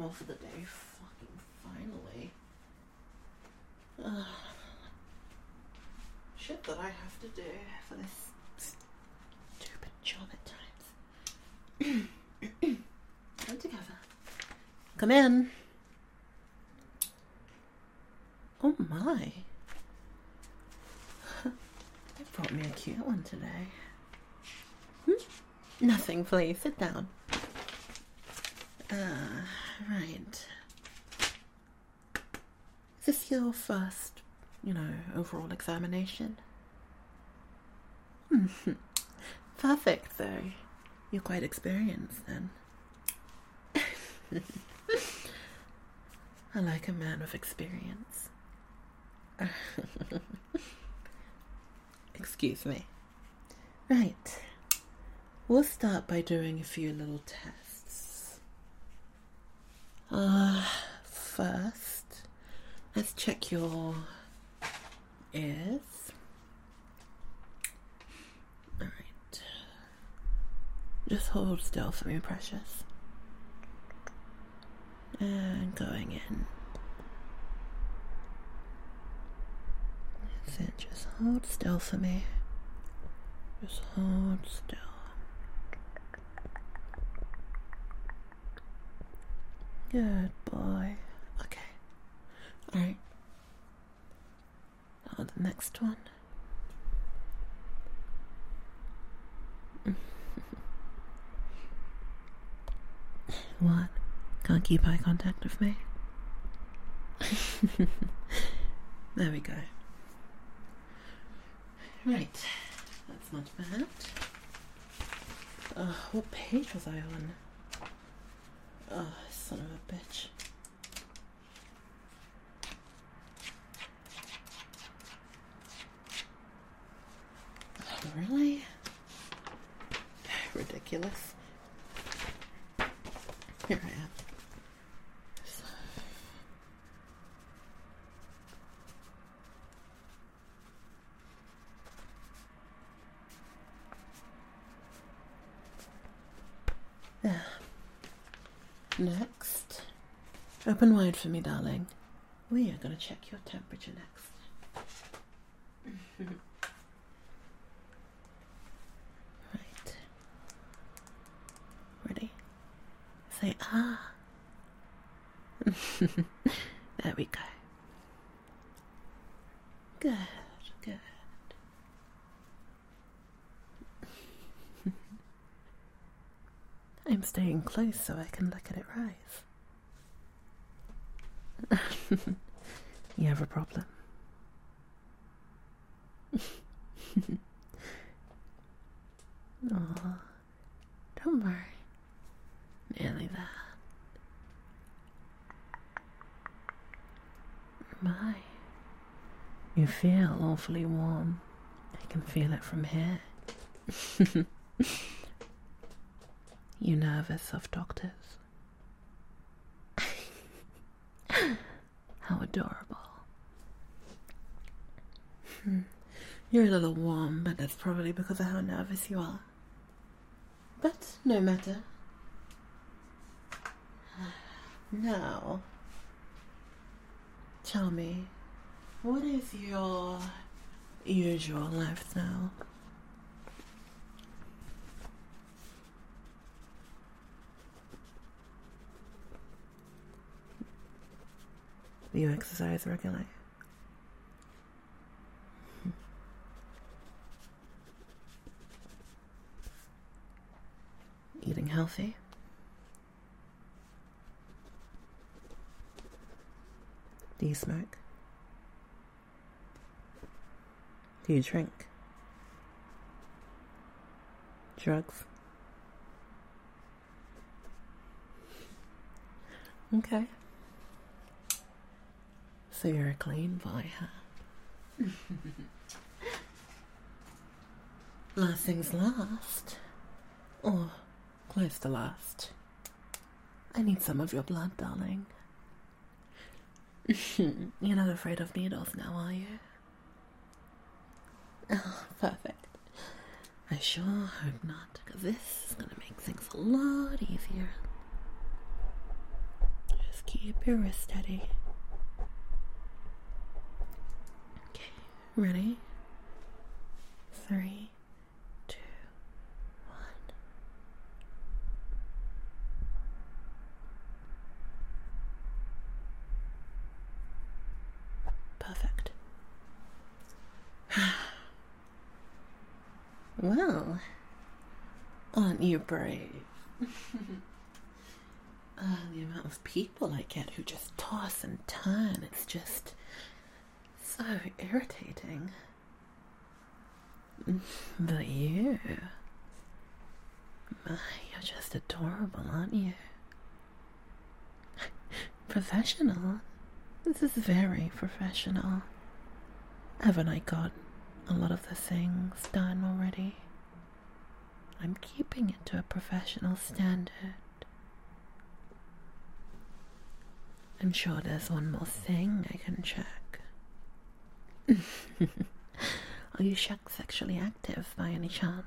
off for the day. Fucking finally. Shit that I have to do for this stupid job at times. Come together. Come in. Oh my. They brought me a cute one today. Nothing, please. Sit down. Right. Is this your first, overall examination? Perfect, though. You're quite experienced, then. I like a man with experience. Excuse me. Right. We'll start by doing a few little tests. First, let's check your ears. Alright. Just hold still for me, precious. And going in. That's it, just hold still for me. Just hold still. Good boy. Okay. Alright. Now the next one. What? Can't keep eye contact with me? There we go. Right. That's not bad. What page was I on? Oh, son of a bitch. Oh, really? Ridiculous. Here I am. There. Next. Open wide for me, darling. We are going to check your temperature next. Right. Ready? Say ah. There we go. Good, good. I'm staying close so I can look at it rise. You have a problem? Oh, don't worry. Nearly there. My, you feel awfully warm. I can feel it from here. You nervous of doctors? How adorable. You're a little warm, but that's probably because of how nervous you are. But no matter. Now, tell me, what is your usual lifestyle? Do you exercise regularly? Eating healthy? Do you smoke? Do you drink? Drugs? Okay. So you're a clean boy, huh? Last things last. Or close to last. I need some of your blood, darling. You're not afraid of needles now, are you? Oh, perfect. I sure hope not, because this is going to make things a lot easier. keep your wrist steady. Okay, ready? 3, 2, 1. Perfect. Well, aren't you brave? The amount of people I get who just toss and turn, it's just so irritating. But you, you're just adorable, aren't you? Professional? This is very professional. Haven't I got a lot of the things done already? I'm keeping it to a professional standard. I'm sure there's one more thing I can check. Are you sexually active by any chance?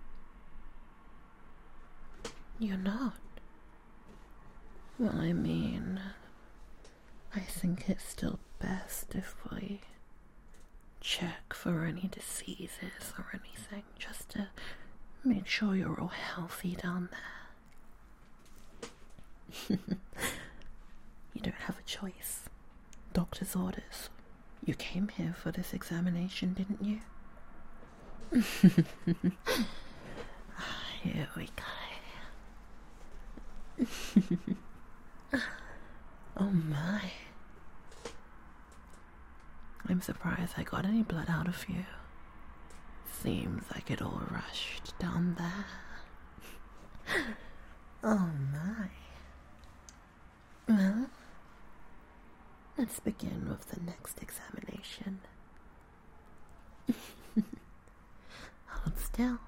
You're not. Well, I mean, I think it's still best if we check for any diseases or anything, just to make sure you're all healthy down there. You don't have a choice. Doctor's orders. You came here for this examination, didn't you? Here we go. Oh my. I'm surprised I got any blood out of you. Seems like it all rushed down there. Oh my. Well, let's begin with the next examination. Hold still.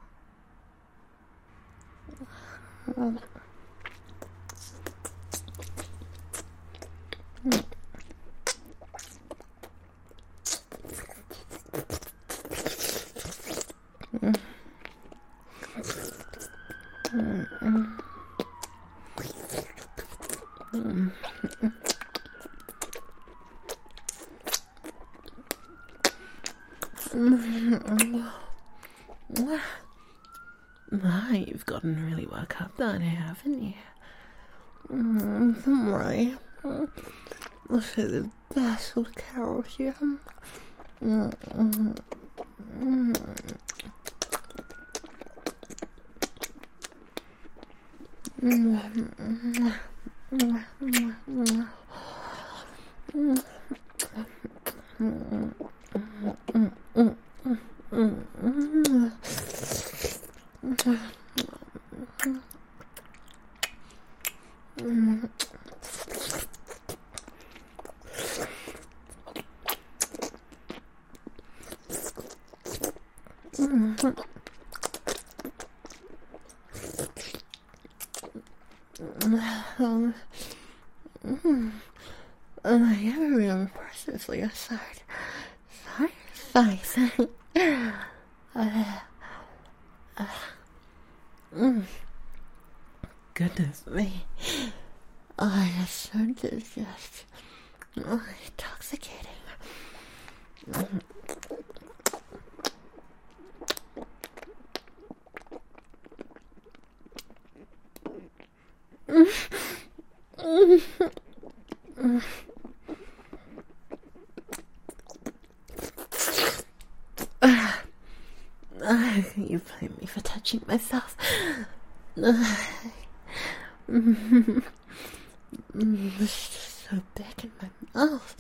My, you've gotten really worked up down here, haven't you? Don't worry. I'll show the best of care of you. I have a real impressive for your side. Face. Goodness me. I assumed it was just intoxicating. You blame me for touching myself. It's just so big in my mouth.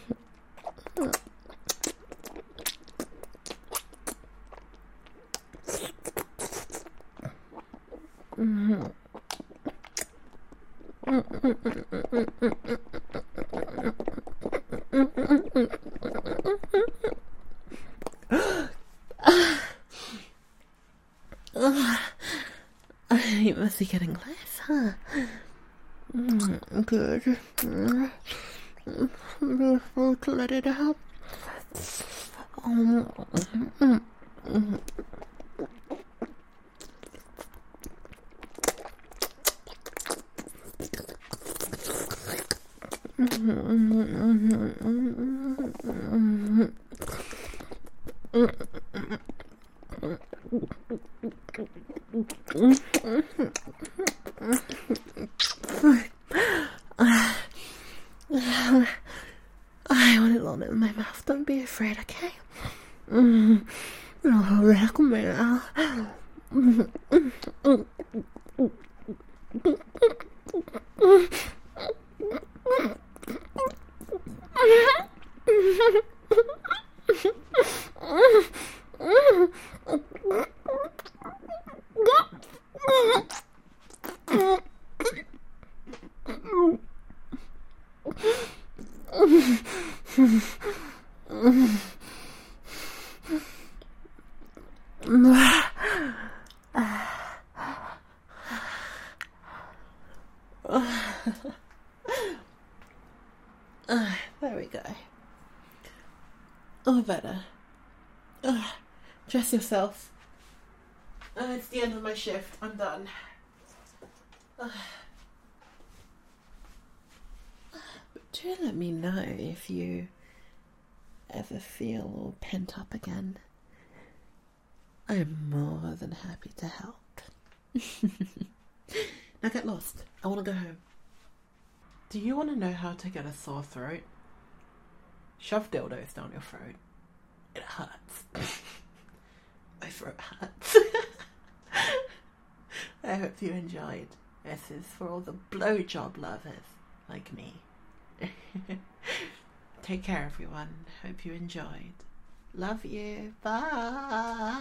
You must be getting less, huh? Good. Before to let it out. I want it all in my mouth. Don't be afraid, okay? Oh, look me now. There we go. Oh, better. Dress yourself. It's the end of my shift. I'm done. But do let me know if you ever feel all pent up again. I'm more than happy to help. Now get lost. I want to go home. Do you want to know how to get a sore throat? Shove dildos down your throat. It hurts. My throat hurts. I hope you enjoyed. This is for all the blowjob lovers like me. Take care, everyone. Hope you enjoyed. Love you. Bye.